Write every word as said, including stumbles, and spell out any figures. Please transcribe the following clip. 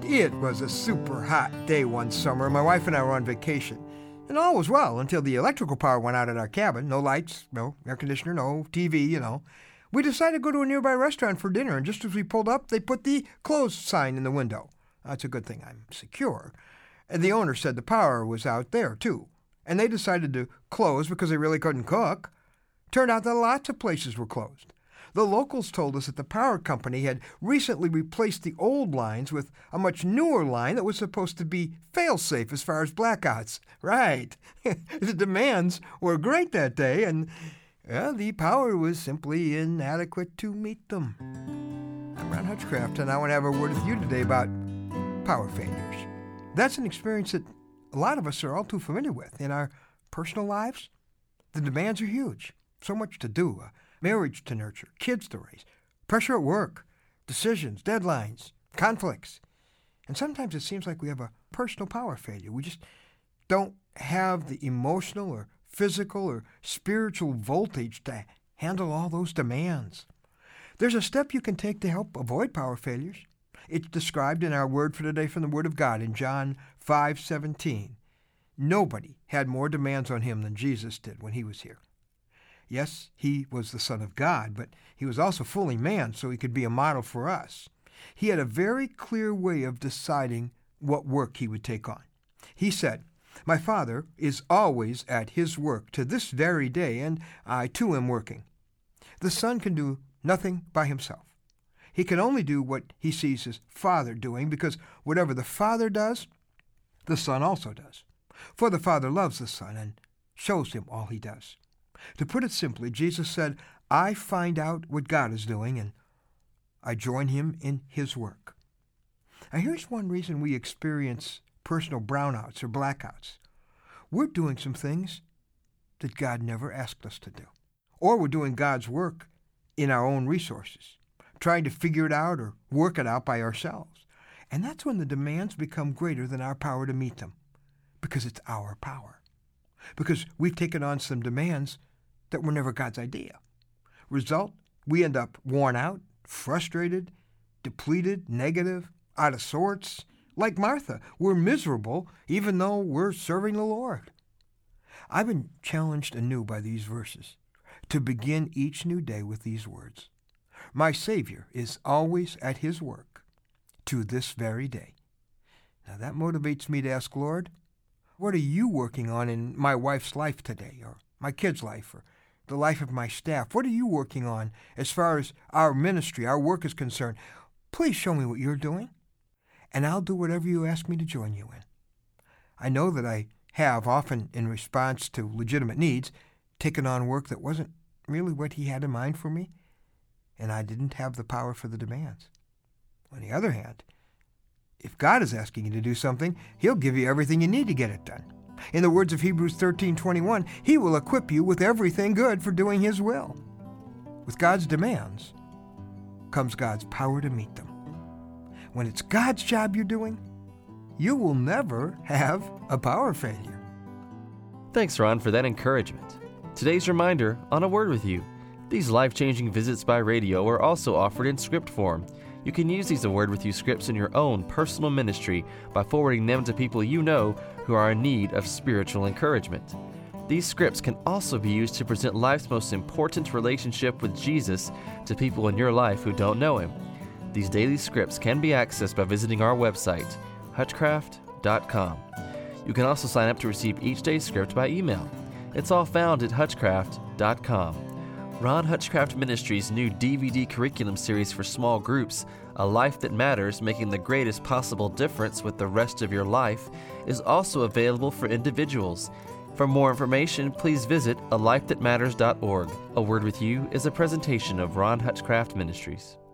It was a super hot day one summer. My wife and I were on vacation. And all was well until the electrical power went out at our cabin. No lights, no air conditioner, no T V, you know. We decided to go to a nearby restaurant for dinner, and just as we pulled up, they put the closed sign in the window. That's a good thing I'm secure. And the owner said the power was out there, too. And they decided to close because they really couldn't cook. Turned out that lots of places were closed. The locals told us that the power company had recently replaced the old lines with a much newer line that was supposed to be fail-safe as far as blackouts. Right. The demands were great that day, and well, the power was simply inadequate to meet them. I'm Ron Hutchcraft, and I want to have a word with you today about power failures. That's an experience that a lot of us are all too familiar with. In our personal lives, the demands are huge. So much to do. Uh, marriage to nurture, kids to raise, pressure at work, decisions, deadlines, conflicts. And sometimes it seems like we have a personal power failure. We just don't have the emotional or physical or spiritual voltage to handle all those demands. There's a step you can take to help avoid power failures. It's described in our word for today from the Word of God in John five seventeen. Nobody had more demands on him than Jesus did when he was here. Yes, he was the Son of God, but he was also fully man, so he could be a model for us. He had a very clear way of deciding what work he would take on. He said, "My Father is always at his work to this very day, and I too am working." The Son can do nothing by himself. He can only do what he sees his Father doing, because whatever the Father does, the Son also does. For the Father loves the Son and shows him all he does. To put it simply, Jesus said, I find out what God is doing, and I join him in his work. Now, here's one reason we experience personal brownouts or blackouts. We're doing some things that God never asked us to do. Or we're doing God's work in our own resources, trying to figure it out or work it out by ourselves. And that's when the demands become greater than our power to meet them, because it's our power. Because we've taken on some demands that were never God's idea. Result, we end up worn out, frustrated, depleted, negative, out of sorts. Like Martha, we're miserable even though we're serving the Lord. I've been challenged anew by these verses to begin each new day with these words. My Savior is always at his work to this very day. Now that motivates me to ask, Lord, what are you working on in my wife's life today, or my kid's life, or the life of my staff? What are you working on as far as our ministry, our work is concerned? Please show me what you're doing, and I'll do whatever you ask me to join you in. I know that I have, often in response to legitimate needs, taken on work that wasn't really what he had in mind for me, and I didn't have the power for the demands. On the other hand, if God is asking you to do something, he'll give you everything you need to get it done. In the words of Hebrews thirteen twenty-one, he will equip you with everything good for doing his will. With God's demands comes God's power to meet them. When it's God's job you're doing, you will never have a power failure. Thanks, Ron, for that encouragement. Today's reminder on A Word With You. These life-changing visits by radio are also offered in script form. You can use these A Word With You scripts in your own personal ministry by forwarding them to people you know who are in need of spiritual encouragement. These scripts can also be used to present life's most important relationship with Jesus to people in your life who don't know him. These daily scripts can be accessed by visiting our website, hutchcraft dot com. You can also sign up to receive each day's script by email. It's all found at hutchcraft dot com. Ron Hutchcraft Ministries' new D V D curriculum series for small groups, A Life That Matters, Making the Greatest Possible Difference with the Rest of Your Life, is also available for individuals. For more information, please visit a life that matters dot org. A Word With You is a presentation of Ron Hutchcraft Ministries.